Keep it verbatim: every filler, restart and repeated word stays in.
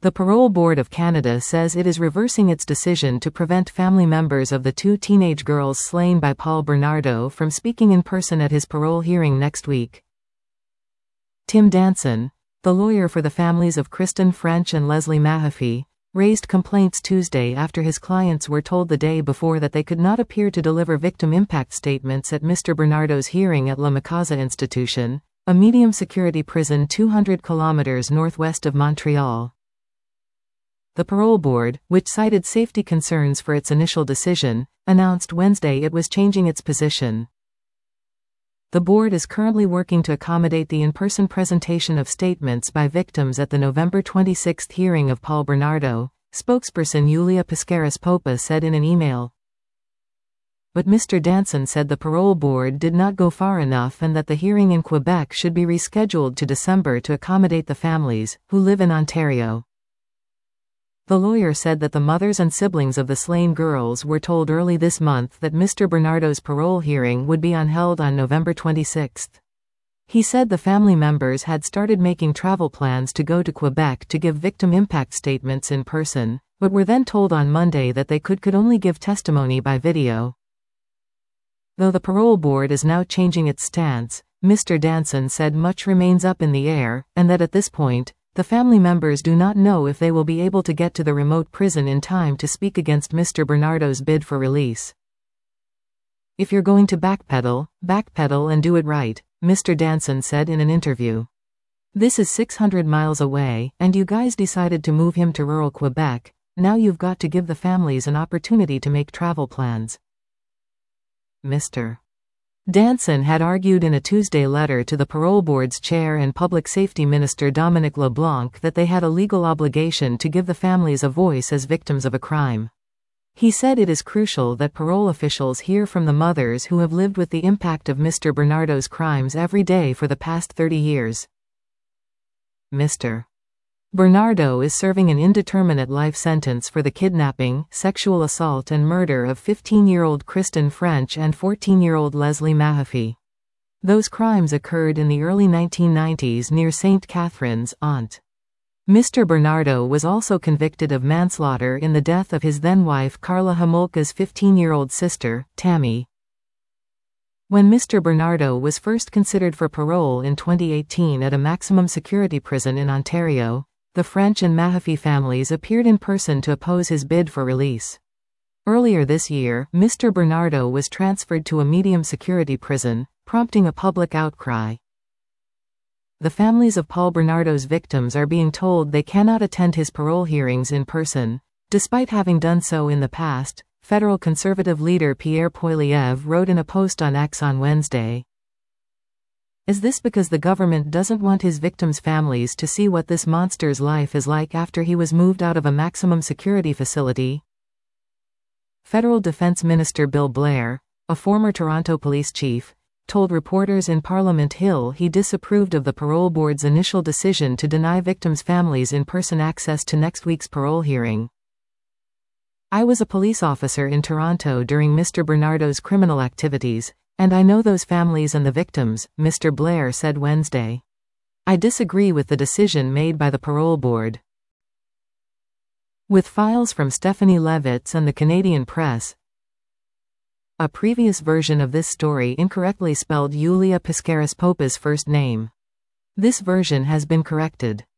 The Parole Board of Canada says it is reversing its decision to prevent family members of the two teenage girls slain by Paul Bernardo from speaking in person at his parole hearing next week. Tim Danson, the lawyer for the families of Kristen French and Leslie Mahaffey, raised complaints Tuesday after his clients were told the day before that they could not appear to deliver victim impact statements at Mister Bernardo's hearing at La Mikaza Institution, a medium-security prison two hundred kilometers northwest of Montreal. The Parole Board, which cited safety concerns for its initial decision, announced Wednesday it was changing its position. The board is currently working to accommodate the in-person presentation of statements by victims at the November twenty-sixth hearing of Paul Bernardo, spokesperson Yulia Pescaris-Popa said in an email. But Mister Danson said the Parole Board did not go far enough and that the hearing in Quebec should be rescheduled to December to accommodate the families, who live in Ontario. The lawyer said that the mothers and siblings of the slain girls were told early this month that Mister Bernardo's parole hearing would be held on November twenty-sixth. He said the family members had started making travel plans to go to Quebec to give victim impact statements in person, but were then told on Monday that they could, could only give testimony by video. Though the Parole Board is now changing its stance, Mister Danson said much remains up in the air, and that at this point, the family members do not know if they will be able to get to the remote prison in time to speak against Mister Bernardo's bid for release. If you're going to backpedal, backpedal and do it right, Mister Danson said in an interview. This is six hundred miles away, and you guys decided to move him to rural Quebec. Now you've got to give the families an opportunity to make travel plans. Mister Danson had argued in a Tuesday letter to the Parole Board's chair and Public Safety Minister Dominic LeBlanc that they had a legal obligation to give the families a voice as victims of a crime. He said it is crucial that parole officials hear from the mothers who have lived with the impact of Mister Bernardo's crimes every day for the past thirty years. Mister Bernardo is serving an indeterminate life sentence for the kidnapping, sexual assault and murder of fifteen-year-old Kristen French and fourteen-year-old Leslie Mahaffey. Those crimes occurred in the early nineteen nineties near Saint Catharines, Ont. Mister Bernardo was also convicted of manslaughter in the death of his then-wife Karla Homolka's fifteen-year-old sister, Tammy. When Mister Bernardo was first considered for parole in twenty eighteen at a maximum security prison in Ontario, the French and Mahaffey families appeared in person to oppose his bid for release. Earlier this year, Mister Bernardo was transferred to a medium-security prison, prompting a public outcry. The families of Paul Bernardo's victims are being told they cannot attend his parole hearings in person, despite having done so in the past, federal conservative leader Pierre Poilievre wrote in a post on X on Wednesday. Is this because the government doesn't want his victims' families to see what this monster's life is like after he was moved out of a maximum security facility? Federal Defense Minister Bill Blair, a former Toronto police chief, told reporters in Parliament Hill he disapproved of the Parole Board's initial decision to deny victims' families in-person access to next week's parole hearing. I was a police officer in Toronto during Mister Bernardo's criminal activities, and I know those families and the victims, Mister Blair said Wednesday. I disagree with the decision made by the Parole Board. With files from Stephanie Levitz and the Canadian Press, a previous version of this story incorrectly spelled Yulia Pescaris-Popa's first name. This version has been corrected.